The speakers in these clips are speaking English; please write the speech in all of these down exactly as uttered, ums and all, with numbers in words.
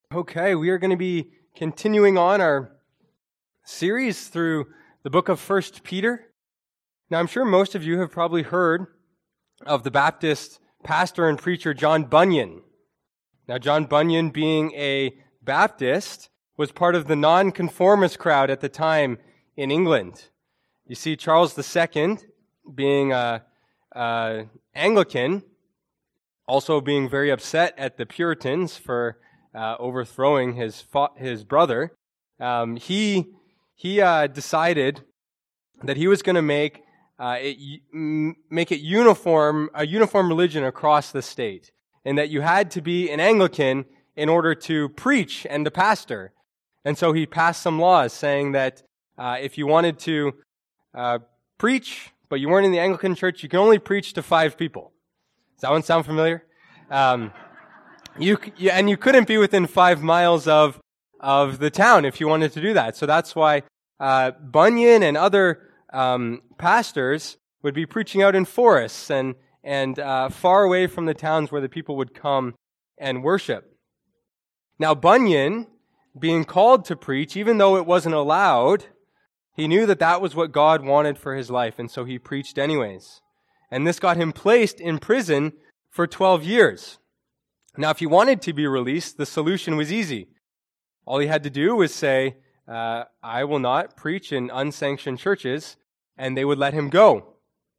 Okay, we are going to be continuing on our series through the book of First Peter. Now, I'm sure most of you have probably heard of the Baptist pastor and preacher John Bunyan. Now, John Bunyan, being a Baptist, was part of the nonconformist crowd at the time in England. You see, Charles the Second, being a, a Anglican, also being very upset at the Puritans for Uh, overthrowing his fa- his brother, um, he he uh, decided that he was going to make uh, it m- make it uniform a uniform religion across the state, and that you had to be an Anglican in order to preach and to pastor. And so he passed some laws saying that uh, if you wanted to uh, preach, but you weren't in the Anglican church, you can only preach to five people. Does that one sound familiar? Um, You, you and you couldn't be within five miles of of the town if you wanted to do that. So that's why uh, Bunyan and other um, pastors would be preaching out in forests and and uh, far away from the towns where the people would come and worship. Now Bunyan, being called to preach, even though it wasn't allowed, he knew that that was what God wanted for his life, and so he preached anyways. And this got him placed in prison for twelve years. Now, if he wanted to be released, the solution was easy. All he had to do was say, uh, I will not preach in unsanctioned churches, and they would let him go.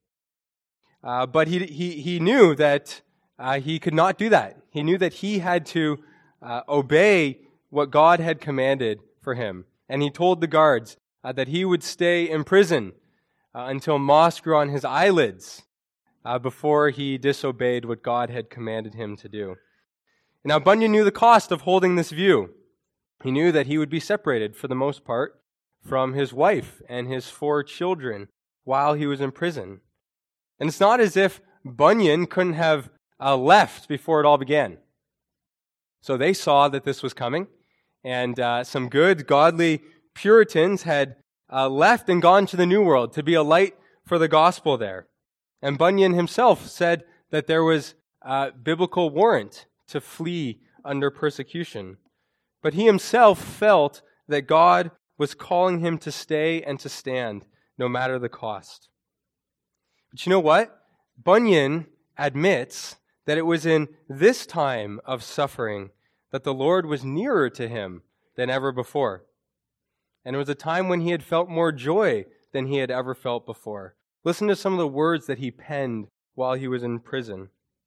Uh, but he, he, he knew that uh, he could not do that. He knew that he had to uh, obey what God had commanded for him. And he told the guards uh, that he would stay in prison uh, until moss grew on his eyelids uh, before he disobeyed what God had commanded him to do. Now, Bunyan knew the cost of holding this view. He knew that he would be separated, for the most part, from his wife and his four children while he was in prison. And it's not as if Bunyan couldn't have uh, left before it all began. So they saw that this was coming, and uh, some good, godly Puritans had uh, left and gone to the New World to be a light for the gospel there. And Bunyan himself said that there was uh, biblical warrant to flee under persecution. But he himself felt that God was calling him to stay and to stand, no matter the cost. But you know what? Bunyan admits that it was in this time of suffering that the Lord was nearer to him than ever before. And it was a time when he had felt more joy than he had ever felt before. Listen to some of the words that he penned while he was in prison.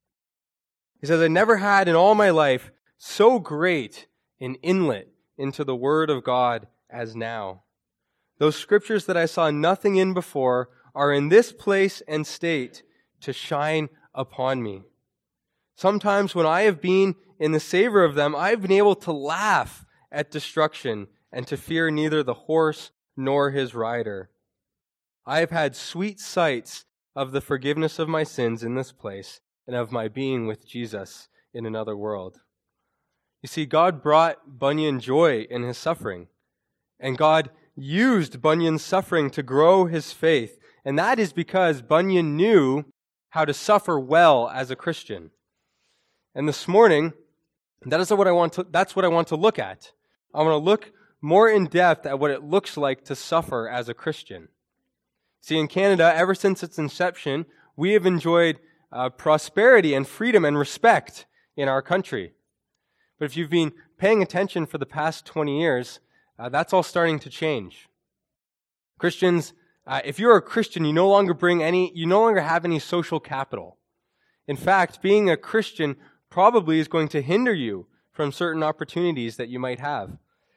He says, I never had in all my life so great an inlet into the Word of God as now. Those scriptures that I saw nothing in before are in this place and state to shine upon me. Sometimes when I have been in the savor of them, I have been able to laugh at destruction and to fear neither the horse nor his rider. I have had sweet sights of the forgiveness of my sins in this place, and of my being with Jesus in another world. You see, God brought Bunyan joy in his suffering, and God used Bunyan's suffering to grow his faith, and that is because Bunyan knew how to suffer well as a Christian. And this morning, that is what I want to, that's what I want to look at. I want to look more in depth at what it looks like to suffer as a Christian. See, in Canada, ever since its inception, we have enjoyed Uh, prosperity and freedom and respect in our country. But if you've been paying attention for the past twenty years, uh, that's all starting to change. Christians, uh, if you're a Christian, you no longer bring any, you no longer have any social capital. In fact, being a Christian probably is going to hinder you from certain opportunities that you might have.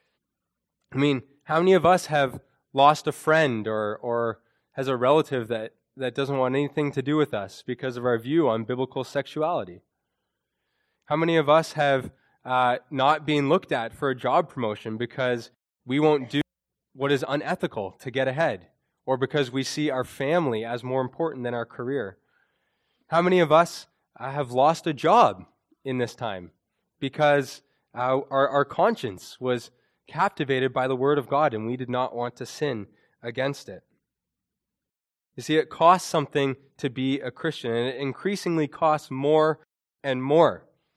I mean, how many of us have lost a friend or or has a relative that that doesn't want anything to do with us because of our view on biblical sexuality? How many of us have uh, not been looked at for a job promotion because we won't do what is unethical to get ahead, or because we see our family as more important than our career? How many of us uh, have lost a job in this time because uh, our, our conscience was captivated by the Word of God and we did not want to sin against it? You see, it costs something to be a Christian, and it increasingly costs more and more.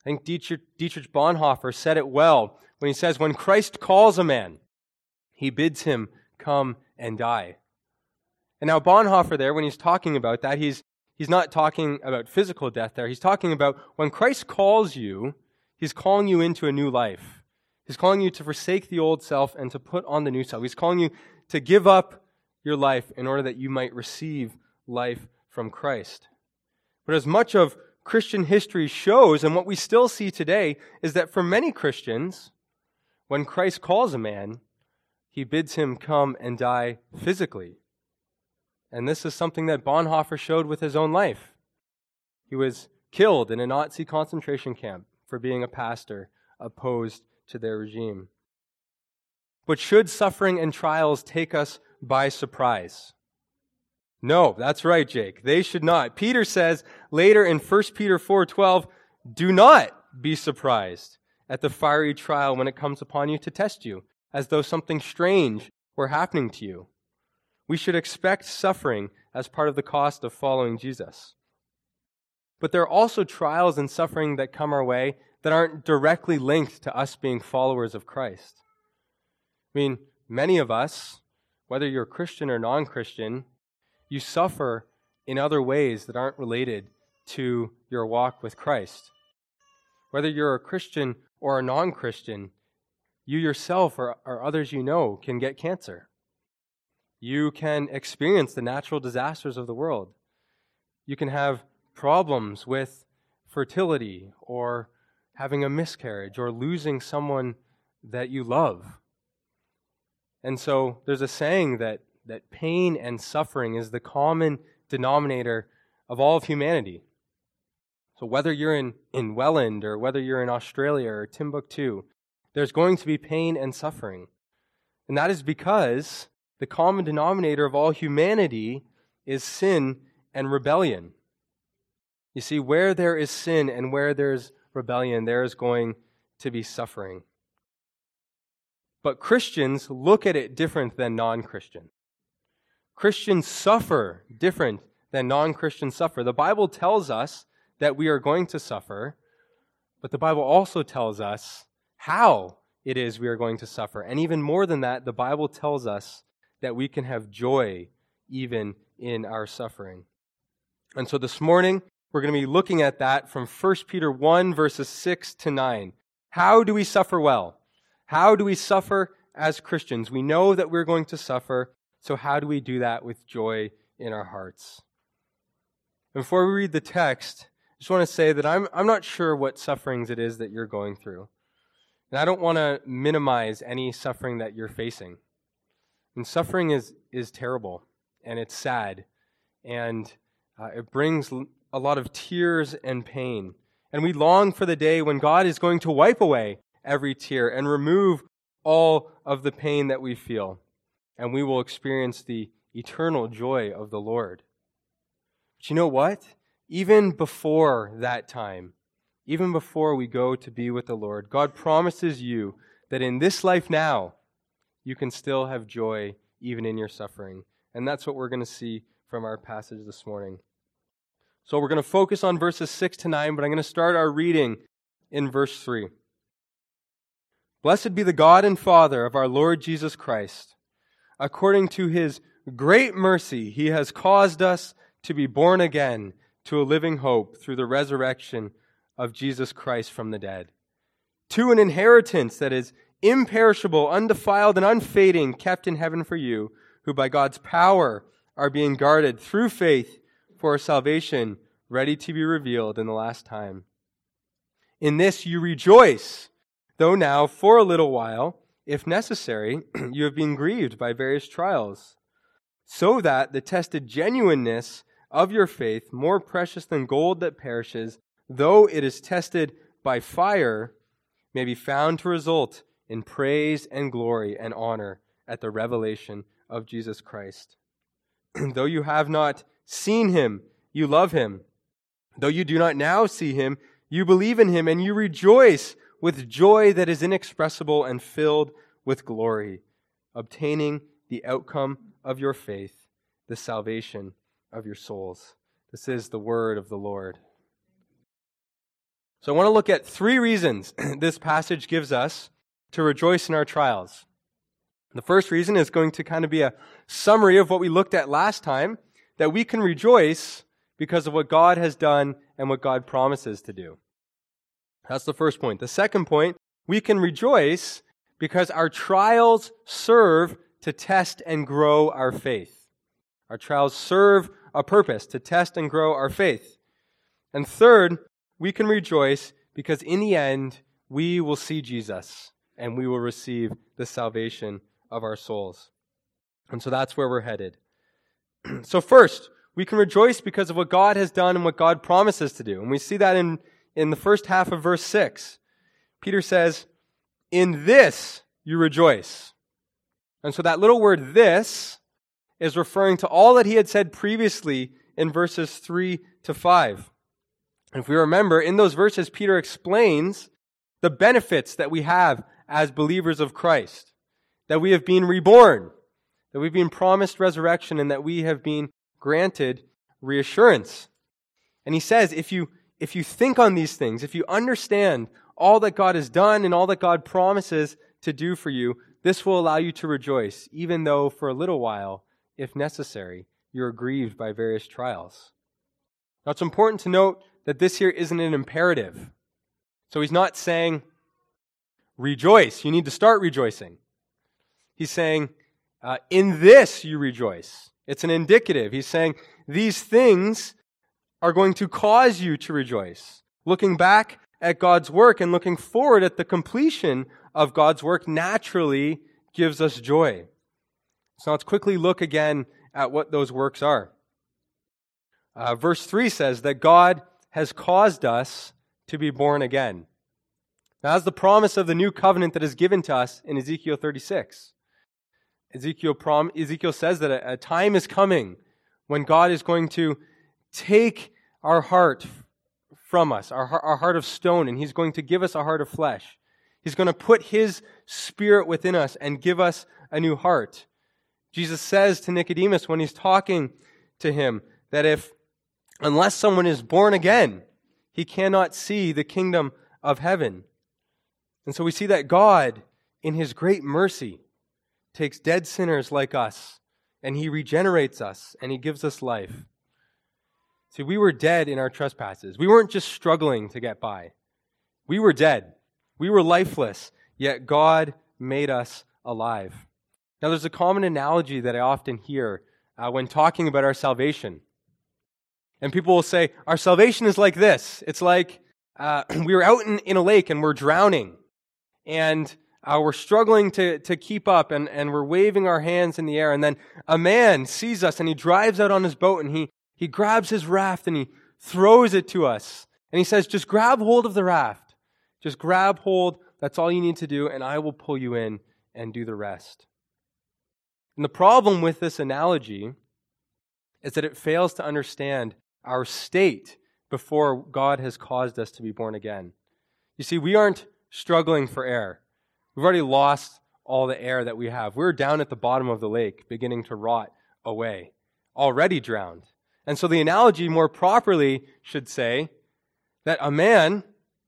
think Dietrich, Dietrich Bonhoeffer said it well when he says, when Christ calls a man, he bids him come and die. And now Bonhoeffer there, when he's talking about that, he's he's not talking about physical death there. He's talking about when Christ calls you, he's calling you into a new life. He's calling you to forsake the old self and to put on the new self. He's calling you to give up your life in order that you might receive life from Christ. But as much of Christian history shows, and what we still see today, is that for many Christians, when Christ calls a man, he bids him come and die physically. And this is something that Bonhoeffer showed with his own life. He was killed in a Nazi concentration camp for being a pastor opposed to their regime. But should suffering and trials take us by surprise? No, that's right, Jake. They should not. Peter says later in First Peter four twelve, do not be surprised at the fiery trial when it comes upon you to test you, as though something strange were happening to you. We should expect suffering as part of the cost of following Jesus. But there are also trials and suffering that come our way that aren't directly linked to us being followers of Christ. I mean, many of us, whether you're Christian or non-Christian, you suffer in other ways that aren't related to your walk with Christ. Whether you're a Christian or a non-Christian, you yourself or, or others you know can get cancer. You can experience the natural disasters of the world. You can have problems with fertility or having a miscarriage or losing someone that you love. And so there's a saying that that pain and suffering is the common denominator of all of humanity. So whether you're in, in Welland or whether you're in Australia or Timbuktu, there's going to be pain and suffering. And that is because the common denominator of all humanity is sin and rebellion. You see, where there is sin and where there's rebellion, there is going to be suffering. But Christians look at it different than non-Christians. Christians suffer different than non-Christians suffer. The Bible tells us that we are going to suffer, but the Bible also tells us how it is we are going to suffer. And even more than that, the Bible tells us that we can have joy even in our suffering. And so this morning, we're going to be looking at that from First Peter one, verses six to nine. How do we suffer well? How do we suffer as Christians? We know that we're going to suffer. So how do we do that with joy in our hearts? Before we read the text, I just want to say that I'm I'm not sure what sufferings it is that you're going through. And I don't want to minimize any suffering that you're facing. And suffering is, is terrible, and it's sad, and uh, it brings a lot of tears and pain. And we long for the day when God is going to wipe away every tear and remove all of the pain that we feel. And we will experience the eternal joy of the Lord. But you know what? Even before that time, even before we go to be with the Lord, God promises you that in this life now, you can still have joy even in your suffering. And that's what we're going to see from our passage this morning. So we're going to focus on verses six to nine, but I'm going to start our reading in verse three. Blessed be the God and Father of our Lord Jesus Christ. According to his great mercy, he has caused us to be born again to a living hope through the resurrection of Jesus Christ from the dead, to an inheritance that is imperishable, undefiled, and unfading, kept in heaven for you, who by God's power are being guarded through faith for a salvation ready to be revealed in the last time. In this you rejoice, though now for a little while, if necessary, you have been grieved by various trials, so that the tested genuineness of your faith, more precious than gold that perishes, though it is tested by fire, may be found to result in praise and glory and honor at the revelation of Jesus Christ. Though you have not seen him, you love him. Though you do not now see him, you believe in him, and you rejoice with joy that is inexpressible and filled with glory, obtaining the outcome of your faith, the salvation of your souls. This is the word of the Lord. So I want to look at three reasons this passage gives us to rejoice in our trials. The first reason is going to kind of be a summary of what we looked at last time, that we can rejoice because of what God has done and what God promises to do. That's the first point. The second point, we can rejoice because our trials serve to test and grow our faith. Our trials serve a purpose, to test and grow our faith. And third, we can rejoice because in the end, we will see Jesus and we will receive the salvation of our souls. And so that's where we're headed. So first, we can rejoice because of what God has done and what God promises to do. And we see that in, in the first half of verse six. Peter says, "In this you rejoice." And so that little word "this" is referring to all that he had said previously in verses three to five. And if we remember, in those verses, Peter explains the benefits that we have as believers of Christ. That we have been reborn, that we've been promised resurrection, and that we have been granted reassurance. And he says, if you, if you think on these things, if you understand all that God has done and all that God promises to do for you, this will allow you to rejoice, even though for a little while, if necessary, you're grieved by various trials. Now, it's important to note that this here isn't an imperative. So he's not saying, rejoice, you need to start rejoicing. He's saying, uh, in this you rejoice. It's an indicative. He's saying, these things are going to cause you to rejoice. Looking back at God's work and looking forward at the completion of God's work naturally gives us joy. So let's quickly look again at what those works are. Uh, verse three says that God has caused us to be born again. Now, that's the promise of the new covenant that is given to us in Ezekiel thirty-six. Ezekiel, prom- Ezekiel says that a, a time is coming when God is going to take our heart from us, our, our heart of stone, and He's going to give us a heart of flesh. He's going to put His Spirit within us and give us a new heart. Jesus says to Nicodemus when He's talking to him that if, unless someone is born again, he cannot see the kingdom of heaven. And so we see that God, in His great mercy, takes dead sinners like us, and He regenerates us, and He gives us life. See, we were dead in our trespasses. We weren't just struggling to get by. We were dead. We were lifeless, yet God made us alive. Now, there's a common analogy that I often hear uh, when talking about our salvation. And people will say, our salvation is like this. It's like uh, we were out in, in a lake and we're drowning. And uh, we're struggling to, to keep up and, and we're waving our hands in the air. And then a man sees us and he drives out on his boat and he, he grabs his raft and he throws it to us. And he says, just grab hold of the raft. Just grab hold. That's all you need to do. And I will pull you in and do the rest. And the problem with this analogy is that it fails to understand our state before God has caused us to be born again. You see, we aren't struggling for air. We've already lost all the air that we have. We're down at the bottom of the lake, beginning to rot away, already drowned. And so the analogy more properly should say that a man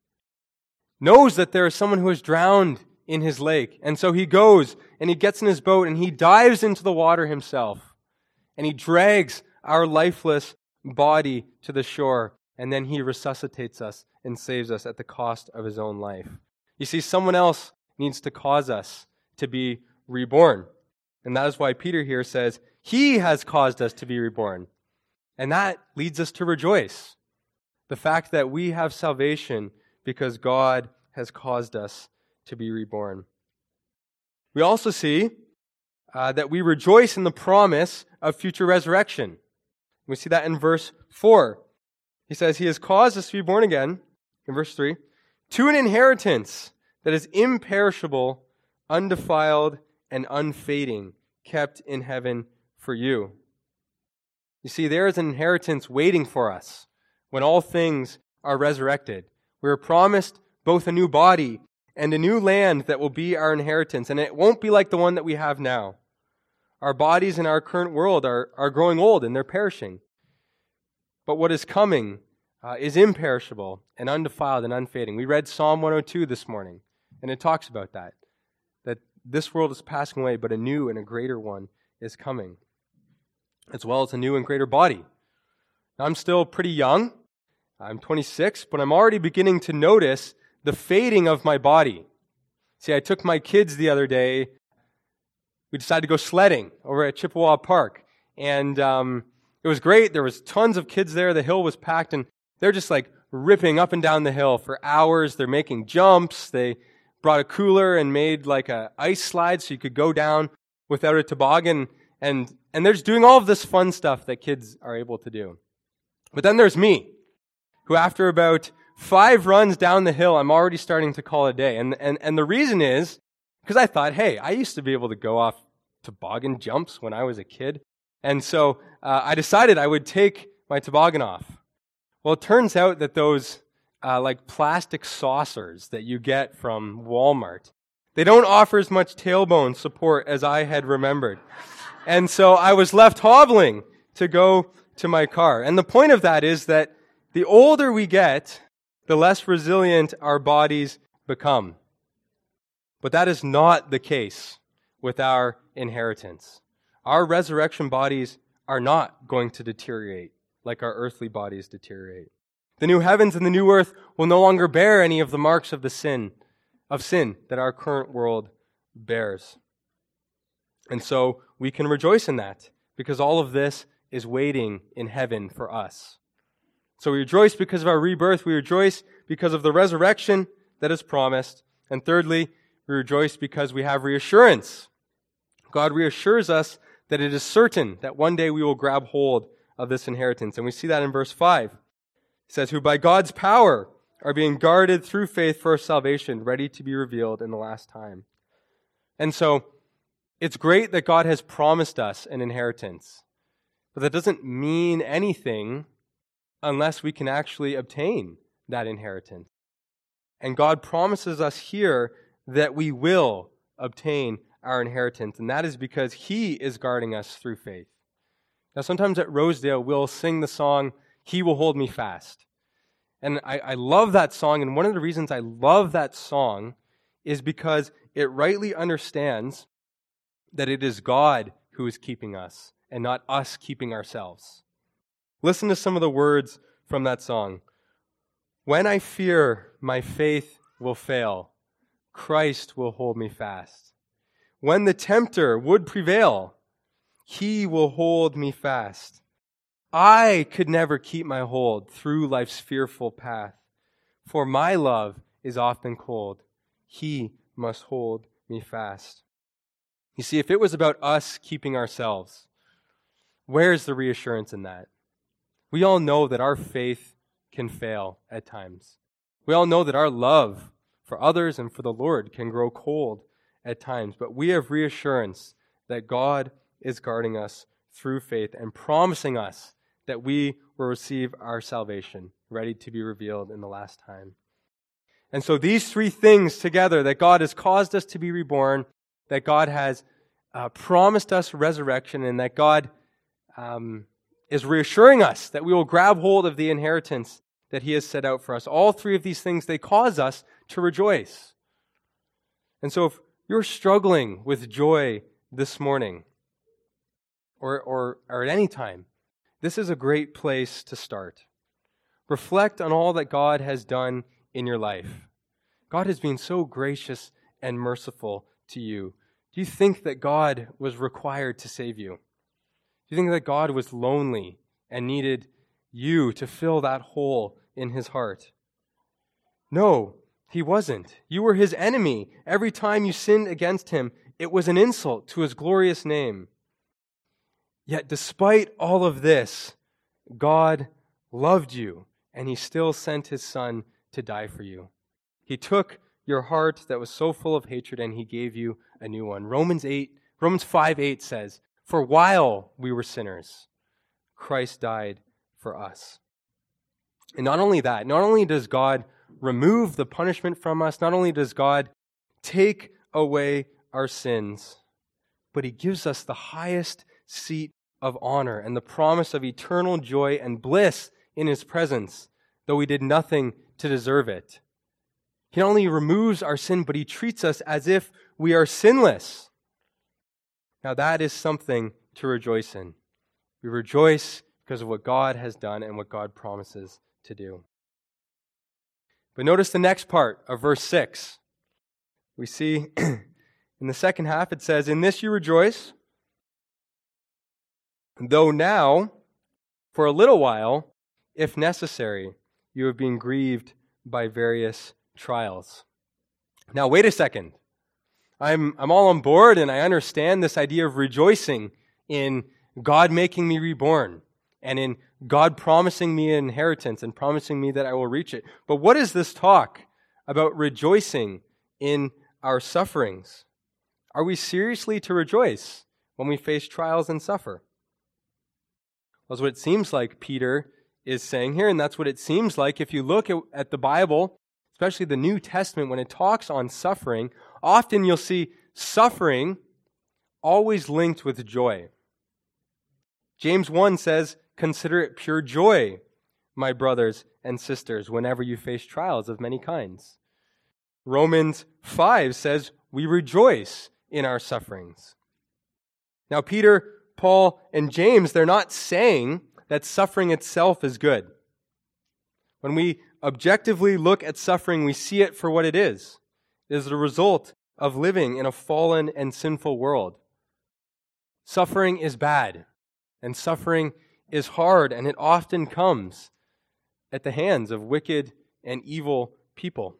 knows that there is someone who is drowned in his lake. And so he goes and he gets in his boat and he dives into the water himself. And he drags our lifeless body to the shore. And then he resuscitates us and saves us at the cost of his own life. You see, someone else needs to cause us to be reborn. And that is why Peter here says, He has caused us to be reborn. And that leads us to rejoice. The fact that we have salvation because God has caused us to be reborn. We also see uh, that we rejoice in the promise of future resurrection. We see that in verse four. He says, He has caused us to be born again, in verse three, to an inheritance that is imperishable, undefiled, and unfading, kept in heaven for you. You see, there is an inheritance waiting for us when all things are resurrected. We are promised both a new body and a new land that will be our inheritance, and it won't be like the one that we have now. Our bodies in our current world are, are growing old and they're perishing. But what is coming uh, is imperishable and undefiled and unfading. We read Psalm one oh two this morning, and it talks about that, that this world is passing away, but a new and a greater one is coming, as well as a new and greater body. Now, I'm still pretty young. I'm twenty-six, but I'm already beginning to notice the fading of my body. See, I took my kids the other day. We decided to go sledding over at Chippewa Park, and um, it was great. There was tons of kids there. The hill was packed, and they're just like ripping up and down the hill for hours. They're making jumps. They brought a cooler and made like a ice slide so you could go down without a toboggan, and and they're just doing all of this fun stuff that kids are able to do. But then there's me, who after about five runs down the hill, I'm already starting to call it a day. And, and, and the reason is because I thought, hey, I used to be able to go off toboggan jumps when I was a kid. And so uh, I decided I would take my toboggan off. Well, it turns out that those uh, like plastic saucers that you get from Walmart, they don't offer as much tailbone support as I had remembered. And so I was left hobbling to go to my car. And the point of that is that the older we get, the less resilient our bodies become. But that is not the case with our inheritance. Our resurrection bodies are not going to deteriorate like our earthly bodies deteriorate. The new heavens and the new earth will no longer bear any of the marks of the sin, of sin that our current world bears. And so we can rejoice in that, because all of this is waiting in heaven for us. So we rejoice because of our rebirth. We rejoice because of the resurrection that is promised. And thirdly, we rejoice because we have reassurance. God reassures us that it is certain that one day we will grab hold of this inheritance. And we see that in verse five. It says, who by God's power are being guarded through faith for salvation, ready to be revealed in the last time. And so it's great that God has promised us an inheritance. But that doesn't mean anything unless we can actually obtain that inheritance. And God promises us here that we will obtain our inheritance, and that is because He is guarding us through faith. Now, sometimes at Rosedale, we'll sing the song, He Will Hold Me Fast. And I, I love that song, and one of the reasons I love that song is because it rightly understands that it is God who is keeping us, and not us keeping ourselves. Listen to some of the words from that song. When I fear my faith will fail, Christ will hold me fast. When the tempter would prevail, He will hold me fast. I could never keep my hold through life's fearful path, for my love is often cold. He must hold me fast. You see, if it was about us keeping ourselves, where's the reassurance in that? We all know that our faith can fail at times. We all know that our love for others and for the Lord can grow cold at times. But we have reassurance that God is guarding us through faith and promising us that we will receive our salvation, ready to be revealed in the last time. And so these three things together, that God has caused us to be reborn, that God has uh, promised us resurrection, and that God um, is reassuring us that we will grab hold of the inheritance that He has set out for us. All three of these things, they cause us to rejoice. And so if you're struggling with joy this morning, or, or, or at any time, this is a great place to start. Reflect on all that God has done in your life. God has been so gracious and merciful to you. Do you think that God was required to save you? Do you think that God was lonely and needed you to fill that hole in His heart? No, He wasn't. You were His enemy. Every time you sinned against Him, it was an insult to His glorious name. Yet despite all of this, God loved you, and He still sent His Son to die for you. He took your heart that was so full of hatred, and He gave you a new one. Romans eight, Romans five eight says, for while we were sinners, Christ died for us. And not only that, not only does God remove the punishment from us, not only does God take away our sins, but He gives us the highest seat of honor and the promise of eternal joy and bliss in His presence, though we did nothing to deserve it. He not only removes our sin, but he treats us as if we are sinless. Now that is something to rejoice in. We rejoice because of what God has done and what God promises to do. But notice the next part of verse six. We see in the second half it says, "In this you rejoice, though now, for a little while, if necessary, you have been grieved by various trials." Now wait a second. I'm, I'm all on board and I understand this idea of rejoicing in God making me reborn and in God promising me an inheritance and promising me that I will reach it. But what is this talk about rejoicing in our sufferings? Are we seriously to rejoice when we face trials and suffer? Well, that's what it seems like Peter is saying here, and that's what it seems like if you look at, at the Bible, especially the New Testament, when it talks on suffering, often you'll see suffering always linked with joy. James one says, "Consider it pure joy, my brothers and sisters, whenever you face trials of many kinds." Romans five says, "We rejoice in our sufferings." Now, Peter, Paul, and James, they're not saying that suffering itself is good. When we objectively look at suffering, we see it for what it is. It is the result of living in a fallen and sinful world. Suffering is bad, and suffering is hard, and it often comes at the hands of wicked and evil people.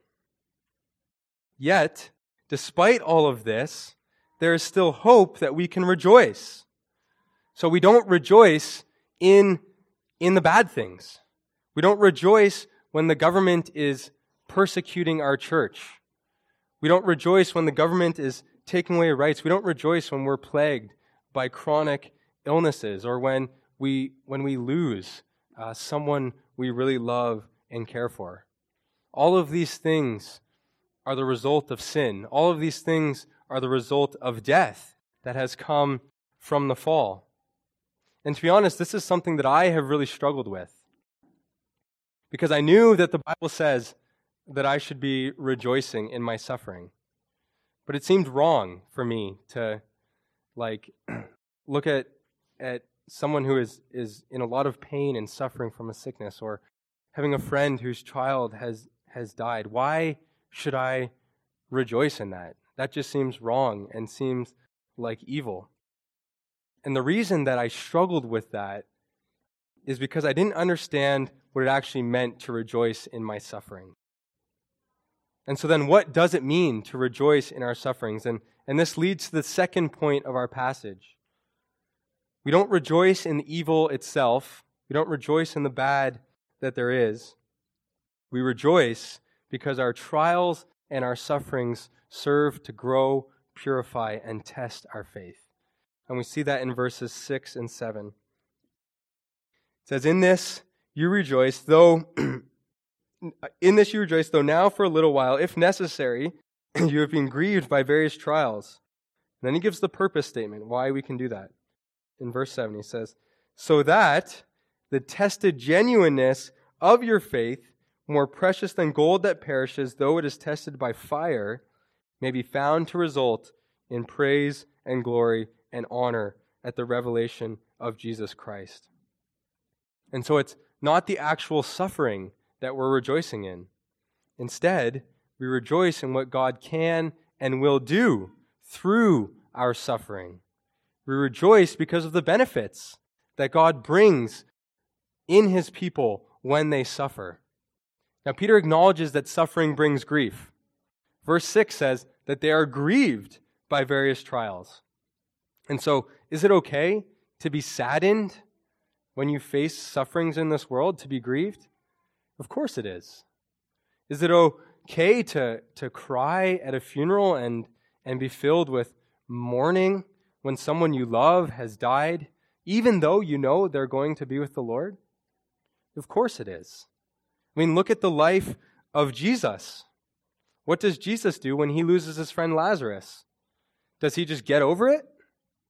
Yet, despite all of this, there is still hope that we can rejoice. So we don't rejoice in, in the bad things. We don't rejoice when the government is persecuting our church. We don't rejoice when the government is taking away rights. We don't rejoice when we're plagued by chronic illnesses or when we when we lose uh, someone we really love and care for. All of these things are the result of sin. All of these things are the result of death that has come from the fall. And to be honest, this is something that I have really struggled with, because I knew that the Bible says that I should be rejoicing in my suffering. But it seemed wrong for me to like look at at someone who is, is in a lot of pain and suffering from a sickness, or having a friend whose child has, has died. Why should I rejoice in that? That just seems wrong and seems like evil. And the reason that I struggled with that is because I didn't understand what it actually meant to rejoice in my suffering. And so then what does it mean to rejoice in our sufferings? And, and this leads to the second point of our passage. We don't rejoice in the evil itself. We don't rejoice in the bad that there is. We rejoice because our trials and our sufferings serve to grow, purify, and test our faith. And we see that in verses six and seven. It says, "In this you rejoice, though in this you rejoice, though now for a little while, if necessary, you have been grieved by various trials." And then he gives the purpose statement, why we can do that. In verse seven, he says, "So that the tested genuineness of your faith, more precious than gold that perishes, though it is tested by fire, may be found to result in praise and glory and honor at the revelation of Jesus Christ." And so it's not the actual suffering that we're rejoicing in. Instead, we rejoice in what God can and will do through our suffering. We rejoice because of the benefits that God brings in his people when they suffer. Now, Peter acknowledges that suffering brings grief. Verse six says that they are grieved by various trials. And so, is it okay to be saddened when you face sufferings in this world, to be grieved? Of course it is. Is it okay to, to cry at a funeral and, and be filled with mourning when someone you love has died, even though you know they're going to be with the Lord? Of course it is. I mean, look at the life of Jesus. What does Jesus do when he loses his friend Lazarus? Does he just get over it?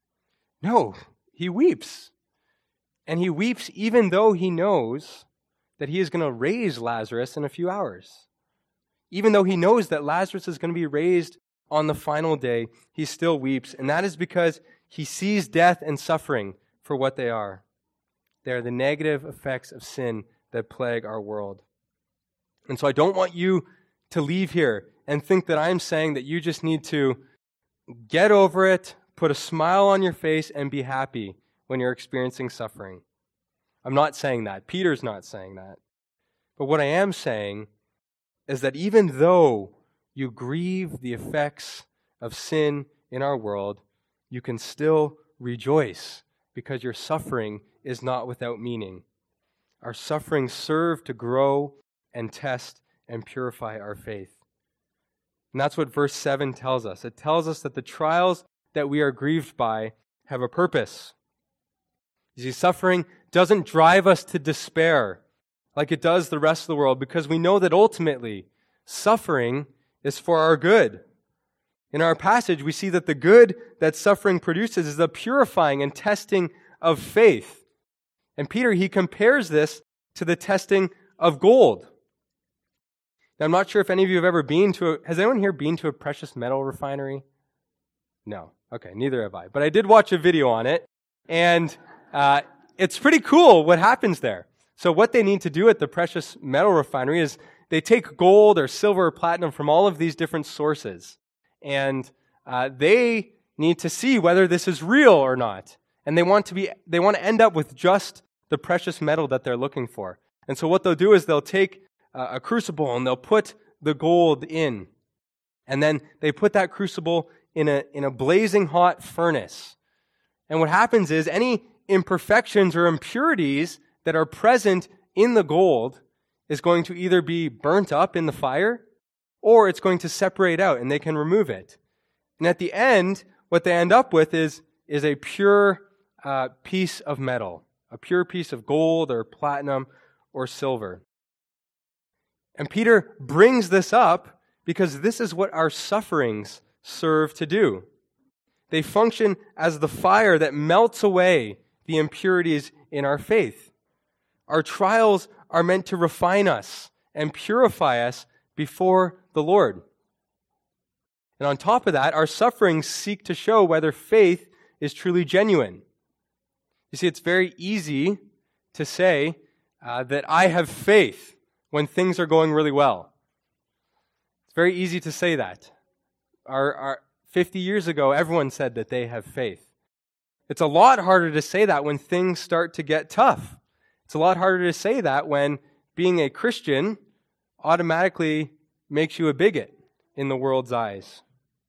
No, he weeps. And he weeps even though he knows that he is going to raise Lazarus in a few hours. Even though he knows that Lazarus is going to be raised on the final day, he still weeps, and that is because he sees death and suffering for what they are. They are the negative effects of sin that plague our world. And so I don't want you to leave here and think that I'm saying that you just need to get over it, put a smile on your face, and be happy when you're experiencing suffering. I'm not saying that. Peter's not saying that. But what I am saying is that even though you grieve the effects of sin in our world, you can still rejoice because your suffering is not without meaning. Our sufferings serve to grow and test and purify our faith. And that's what verse seven tells us. It tells us that the trials that we are grieved by have a purpose. You see, suffering doesn't drive us to despair like it does the rest of the world, because we know that ultimately suffering is for our good. In our passage, we see that the good that suffering produces is the purifying and testing of faith. And Peter, he compares this to the testing of gold. Now, I'm not sure if any of you have ever been to a, has anyone here been to a precious metal refinery? No. Okay, neither have I. But I did watch a video on it, and uh, it's pretty cool what happens there. So what they need to do at the precious metal refinery is they take gold or silver or platinum from all of these different sources, and uh, they need to see whether this is real or not. And they want to be, they want to end up with just the precious metal that they're looking for. And so what they'll do is they'll take uh, a crucible and they'll put the gold in, and then they put that crucible in a in a blazing hot furnace. And what happens is any imperfections or impurities that are present in the gold is going to either be burnt up in the fire, or it's going to separate out and they can remove it. And at the end, what they end up with is, is a pure uh, piece of metal, a pure piece of gold or platinum or silver. And Peter brings this up because this is what our sufferings serve to do. They function as the fire that melts away the impurities in our faith. Our trials are meant to refine us and purify us before the Lord. And on top of that, our sufferings seek to show whether faith is truly genuine. You see, it's very easy to say uh, that I have faith when things are going really well. It's very easy to say that. Our, our fifty years ago, everyone said that they have faith. It's a lot harder to say that when things start to get tough. It's a lot harder to say that when being a Christian automatically makes you a bigot in the world's eyes.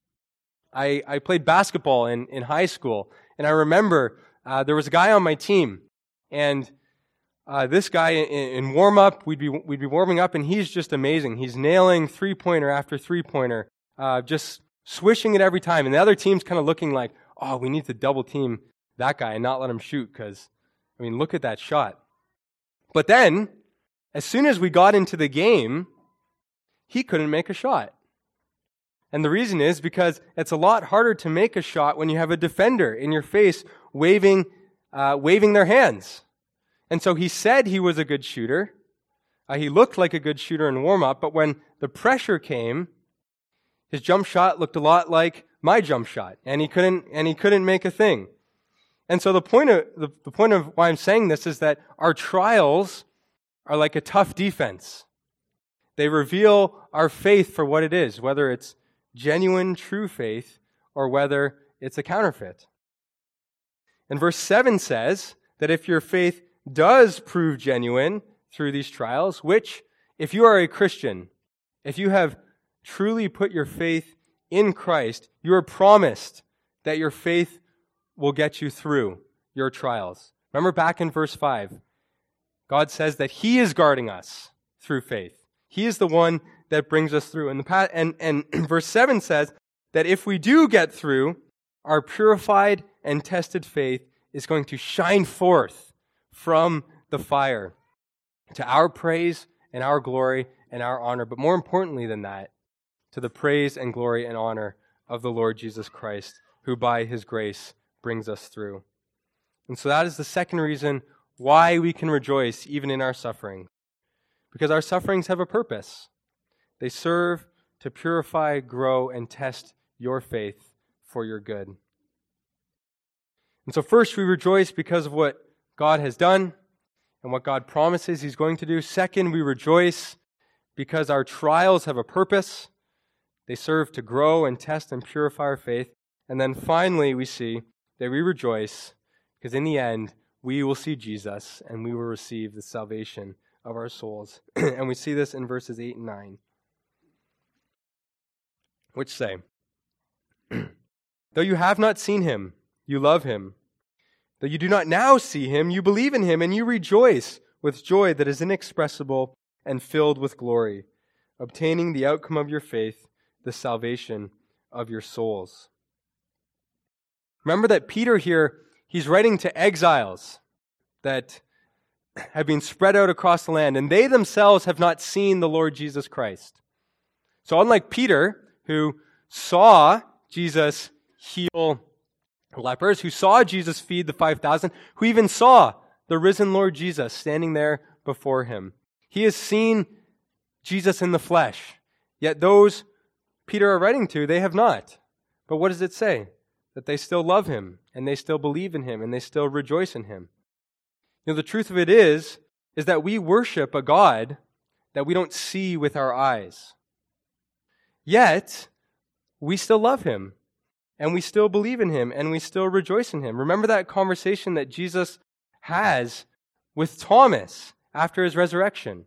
I, I played basketball in, in high school, and I remember uh, there was a guy on my team, and uh, this guy in, in warm-up, we'd be, we'd be warming up, and he's just amazing. He's nailing three-pointer after three-pointer, uh, just swishing it every time, and the other team's kind of looking like, oh, we need to double-team that guy and not let him shoot, because, I mean, look at that shot. But then, as soon as we got into the game, he couldn't make a shot. And the reason is because it's a lot harder to make a shot when you have a defender in your face waving, uh, waving their hands. And so he said he was a good shooter. Uh, he looked like a good shooter in warm-up, but when the pressure came, his jump shot looked a lot like my jump shot, and he couldn't, and he couldn't make a thing. And so the point of the, the point of why I'm saying this is that our trials are like a tough defense. They reveal our faith for what it is, whether it's genuine, true faith, or whether it's a counterfeit. And verse seven says that if your faith does prove genuine through these trials, which, if you are a Christian, if you have truly put your faith in Christ, you are promised that your faith will get you through your trials. Remember back in verse five, God says that He is guarding us through faith. He is the one that brings us through. And, the pa- and, and verse seven says that if we do get through, our purified and tested faith is going to shine forth from the fire to our praise and our glory and our honor. But more importantly than that, to the praise and glory and honor of the Lord Jesus Christ, who by His grace brings us through. And so that is the second reason why we can rejoice even in our suffering. because our sufferings have a purpose. They serve to purify, grow, and test your faith for your good. And so first, we rejoice because of what God has done and what God promises He's going to do. Second, we rejoice because our trials have a purpose. They serve to grow and test and purify our faith. And then finally, we see that we rejoice because in the end, we will see Jesus and we will receive the salvation of our souls. And we see this in verses eight and nine, which say, though you have not seen Him, you love Him. Though you do not now see Him, you believe in Him, and you rejoice with joy that is inexpressible and filled with glory, obtaining the outcome of your faith, the salvation of your souls. Remember that Peter here, he's writing to exiles that have been spread out across the land, and they themselves have not seen the Lord Jesus Christ. So unlike Peter, who saw Jesus heal lepers, who saw Jesus feed the five thousand, who even saw the risen Lord Jesus standing there before him, he has seen Jesus in the flesh. Yet those Peter are writing to, they have not. But what does it say? That they still love Him, and they still believe in Him, and they still rejoice in Him. You know, the truth of it is, is that we worship a God that we don't see with our eyes. Yet, we still love Him, and we still believe in Him, and we still rejoice in Him. Remember that conversation that Jesus has with Thomas after His resurrection.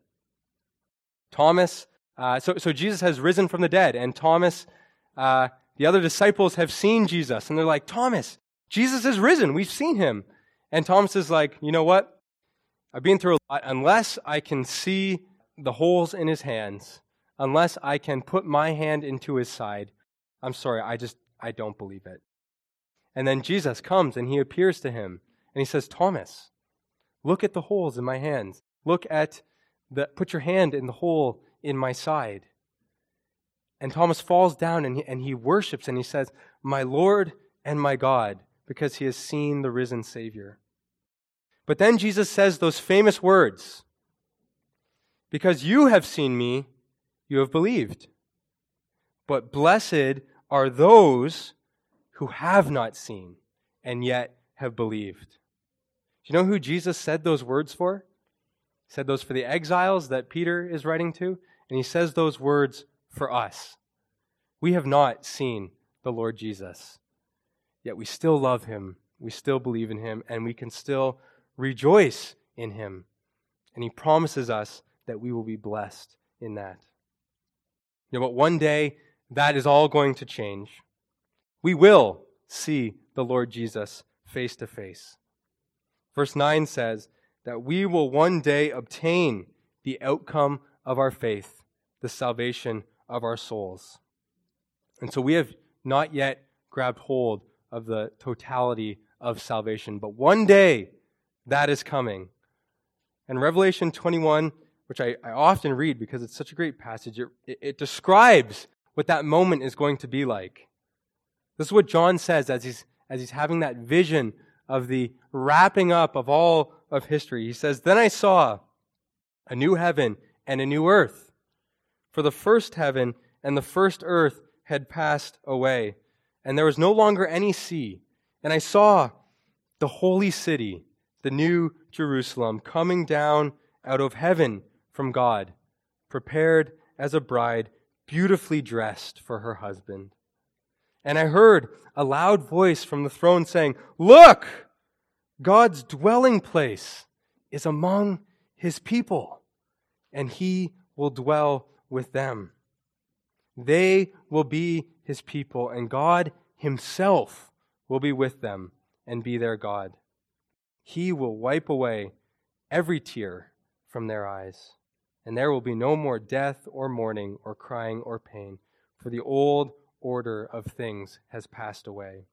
Thomas, uh, so, so Jesus has risen from the dead, and Thomas, uh, the other disciples have seen Jesus, and they're like, Thomas, Jesus is risen. We've seen Him. And Thomas is like, you know what? I've been through a lot. Unless I can see the holes in His hands, unless I can put my hand into His side, I'm sorry, I just, I don't believe it. And then Jesus comes and He appears to him, and He says, Thomas, look at the holes in my hands. Look at the, put your hand in the hole in my side. And Thomas falls down and he, and he worships and he says, my Lord and my God, because he has seen the risen Savior. But then Jesus says those famous words, because you have seen me, you have believed. But blessed are those who have not seen and yet have believed. Do you know who Jesus said those words for? He said those for the exiles that Peter is writing to, and He says those words for us. We have not seen the Lord Jesus, yet we still love Him, we still believe in Him, and we can still rejoice in Him. And He promises us that we will be blessed in that. You know, but one day, that is all going to change. We will see the Lord Jesus face to face. Verse nine says that we will one day obtain the outcome of our faith, the salvation of our souls. And so we have not yet grabbed hold of the totality of salvation, but one day that is coming. And Revelation twenty-one, which I, I often read because it's such a great passage, it, it, it describes what that moment is going to be like. This is what John says as he's, as he's having that vision of the wrapping up of all of history. He says, then I saw a new heaven and a new earth. For the first heaven and the first earth had passed away, and there was no longer any sea. And I saw the holy city, the new Jerusalem, coming down out of heaven from God, prepared as a bride, beautifully dressed for her husband. And I heard a loud voice from the throne saying, look, God's dwelling place is among His people, and He will dwell with them. They will be His people, and God Himself will be with them and be their God. He will wipe away every tear from their eyes, and there will be no more death or mourning or crying or pain, for the old order of things has passed away.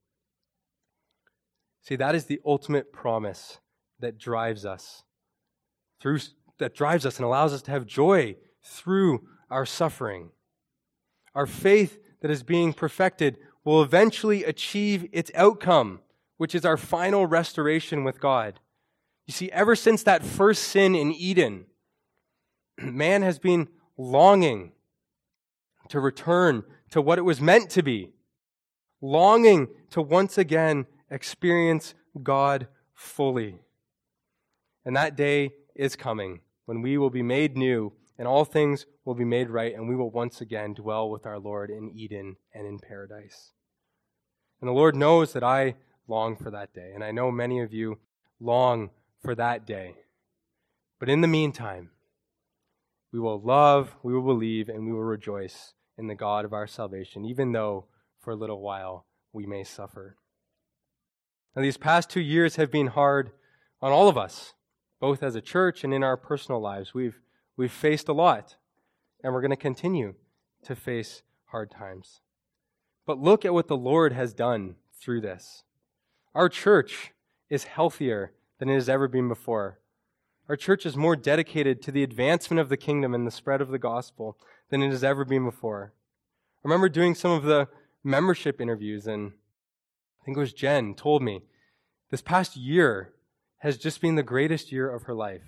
See, that is the ultimate promise that drives us through, that drives us and allows us to have joy through our suffering. Our faith that is being perfected will eventually achieve its outcome, which is our final restoration with God. You see, ever since that first sin in Eden, man has been longing to return to what it was meant to be, longing to once again experience God fully. And that day is coming when we will be made new and all things will be made right, and we will once again dwell with our Lord in Eden and in paradise. And the Lord knows that I long for that day, and I know many of you long for that day. But in the meantime, we will love, we will believe, and we will rejoice in the God of our salvation, even though for a little while we may suffer. Now, these past two years have been hard on all of us, both as a church and in our personal lives. We've we've faced a lot, and we're going to continue to face hard times. But look at what the Lord has done through this. Our church is healthier than it has ever been before. Our church is more dedicated to the advancement of the kingdom and the spread of the gospel than it has ever been before. I remember doing some of the membership interviews, and I think it was Jen told me this past year has just been the greatest year of her life.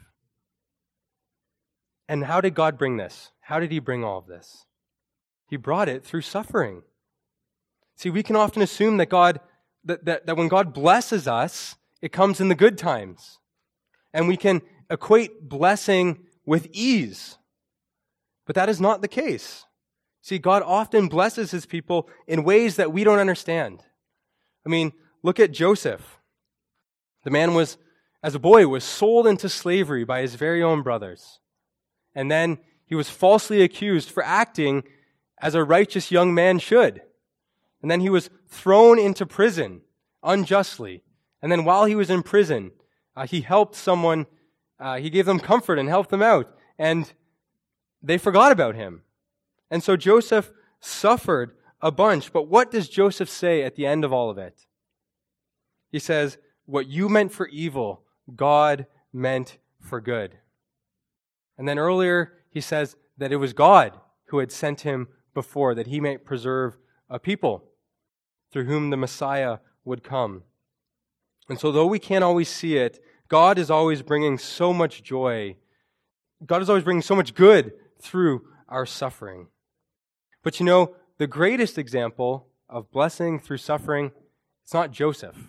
And how did God bring this? How did he bring all of this? He brought it through suffering. See, we can often assume that God, that, that, that when God blesses us, it comes in the good times. And we can equate blessing with ease. But that is not the case. See, God often blesses his people in ways that we don't understand. I mean, look at Joseph. The man was, as a boy, was sold into slavery by his very own brothers. And then he was falsely accused for acting as a righteous young man should. And then he was thrown into prison unjustly. And then while he was in prison, uh, he helped someone, uh, he gave them comfort and helped them out. And they forgot about him. And so Joseph suffered a bunch. But what does Joseph say at the end of all of it? He says, what you meant for evil, God meant for good. And then earlier, he says that it was God who had sent him before, that he might preserve a people through whom the Messiah would come. And so though we can't always see it, God is always bringing so much joy. God is always bringing so much good through our suffering. But you know, the greatest example of blessing through suffering, it's not Joseph.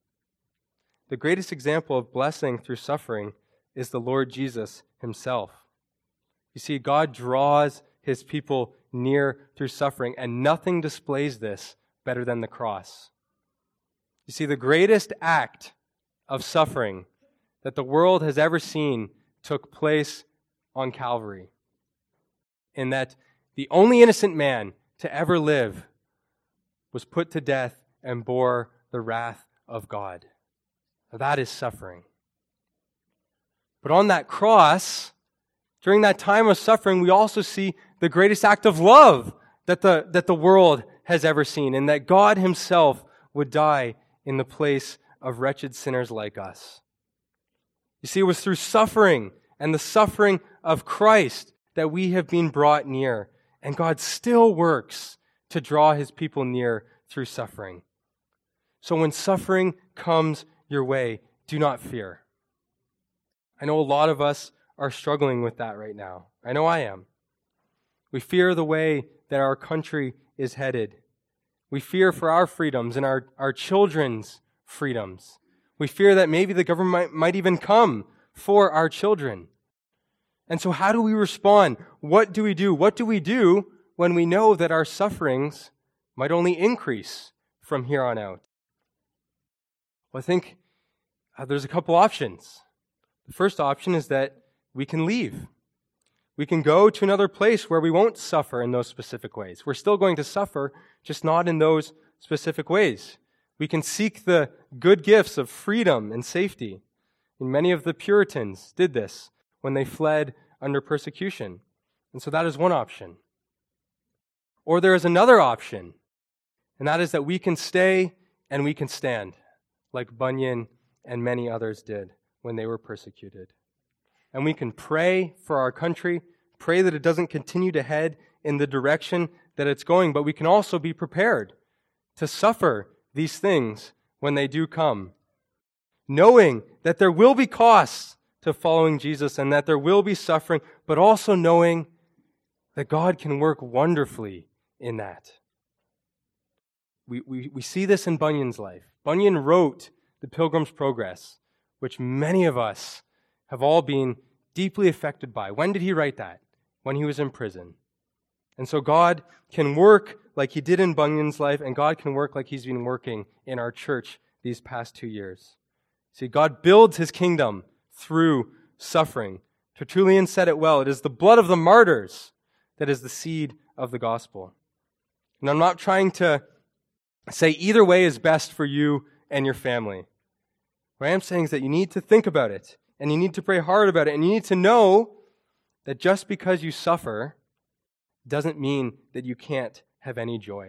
The greatest example of blessing through suffering is the Lord Jesus himself. You see, God draws his people near through suffering, and nothing displays this better than the cross. You see, the greatest act of suffering that the world has ever seen took place on Calvary, in that the only innocent man to ever live was put to death and bore the wrath of God. Now, that is suffering. But on that cross, during that time of suffering, we also see the greatest act of love that the, that the world has ever seen, and that God himself would die in the place of wretched sinners like us. You see, it was through suffering and the suffering of Christ that we have been brought near, and God still works to draw his people near through suffering. So when suffering comes your way, do not fear. I know a lot of us are struggling with that right now. I know I am. We fear the way that our country is headed. We fear for our freedoms and our, our children's freedoms. We fear that maybe the government might even come for our children. And so how do we respond? What do we do? What do we do when we know that our sufferings might only increase from here on out? Well, I think uh, there's a couple options. The first option is that we can leave. We can go to another place where we won't suffer in those specific ways. We're still going to suffer, just not in those specific ways. We can seek the good gifts of freedom and safety. And many of the Puritans did this when they fled under persecution. And so that is one option. Or there is another option, and that is that we can stay and we can stand, like Bunyan and many others did when they were persecuted. And we can pray for our country, pray that it doesn't continue to head in the direction that it's going, but we can also be prepared to suffer these things when they do come, knowing that there will be costs to following Jesus and that there will be suffering, but also knowing that God can work wonderfully in that. We, we, we see this in Bunyan's life. Bunyan wrote The Pilgrim's Progress, which many of us have all been deeply affected by. When did he write that? When he was in prison. And so God can work like he did in Bunyan's life, and God can work like he's been working in our church these past two years. See, God builds his kingdom through suffering. Tertullian said it well. It is the blood of the martyrs that is the seed of the gospel. And I'm not trying to say either way is best for you and your family. What I am saying is that you need to think about it, and you need to pray hard about it, and you need to know that just because you suffer doesn't mean that you can't have any joy.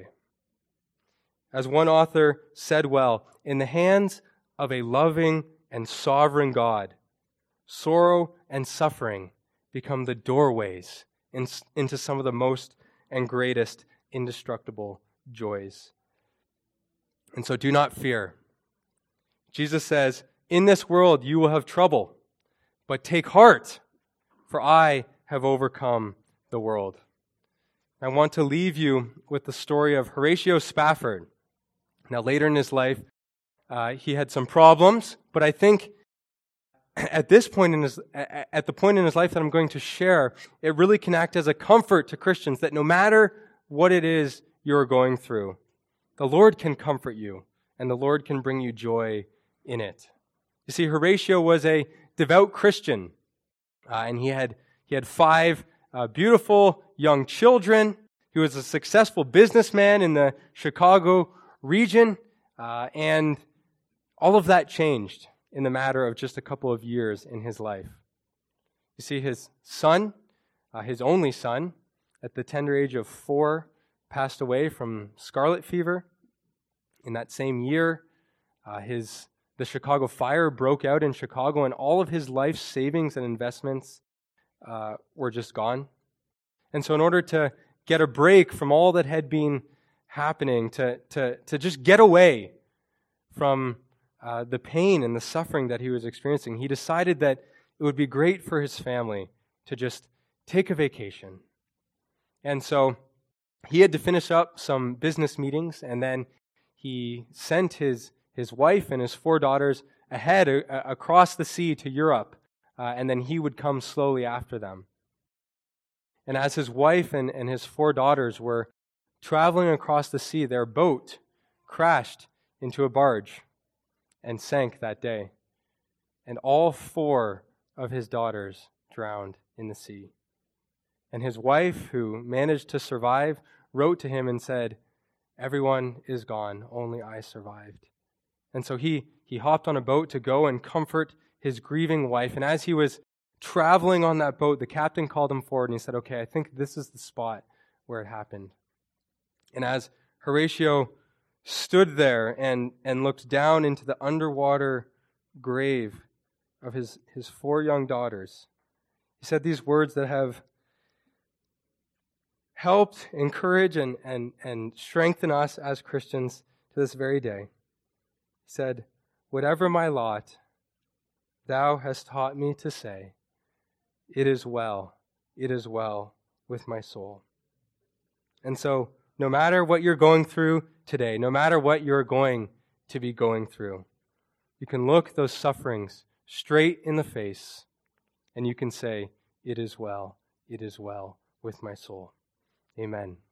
As one author said well, in the hands of a loving and sovereign God, sorrow and suffering become the doorways in, into some of the most and greatest indestructible joys. And so do not fear. Jesus says, in this world you will have trouble, but take heart, for I have overcome the world. I want to leave you with the story of Horatio Spafford. Now, later in his life, uh, he had some problems, but I think at this point in his, at the point in his life that I'm going to share, it really can act as a comfort to Christians that no matter what it is you're going through, the Lord can comfort you, and the Lord can bring you joy in it. You see, Horatio was a devout Christian, uh, and he had he had five uh, beautiful young children. He was a successful businessman in the Chicago region, uh, and all of that changed in the matter of just a couple of years in his life. You see, his son, uh, his only son, at the tender age of four, passed away from scarlet fever. In that same year, uh, his the Chicago fire broke out in Chicago, and all of his life savings and investments uh, were just gone. And so in order to get a break from all that had been happening, to, to, to just get away from uh, the pain and the suffering that he was experiencing, he decided that it would be great for his family to just take a vacation. And so he had to finish up some business meetings, and then he sent his, his wife and his four daughters ahead uh, across the sea to Europe, uh, and then he would come slowly after them. And as his wife and, and his four daughters were traveling across the sea, their boat crashed into a barge and sank that day. And all four of his daughters drowned in the sea. And his wife, who managed to survive, wrote to him and said, "Everyone is gone, only I survived." And so he, he hopped on a boat to go and comfort his grieving wife. And as he was traveling on that boat, the captain called him forward and he said, "Okay, I think this is the spot where it happened." And as Horatio stood there and, and looked down into the underwater grave of his, his four young daughters, he said these words that have helped encourage and, and, and strengthen us as Christians to this very day. He said, "Whatever my lot, thou hast taught me to say, it is well, it is well with my soul." And so, no matter what you're going through today, no matter what you're going to be going through, you can look those sufferings straight in the face and you can say, "It is well, it is well with my soul." Amen.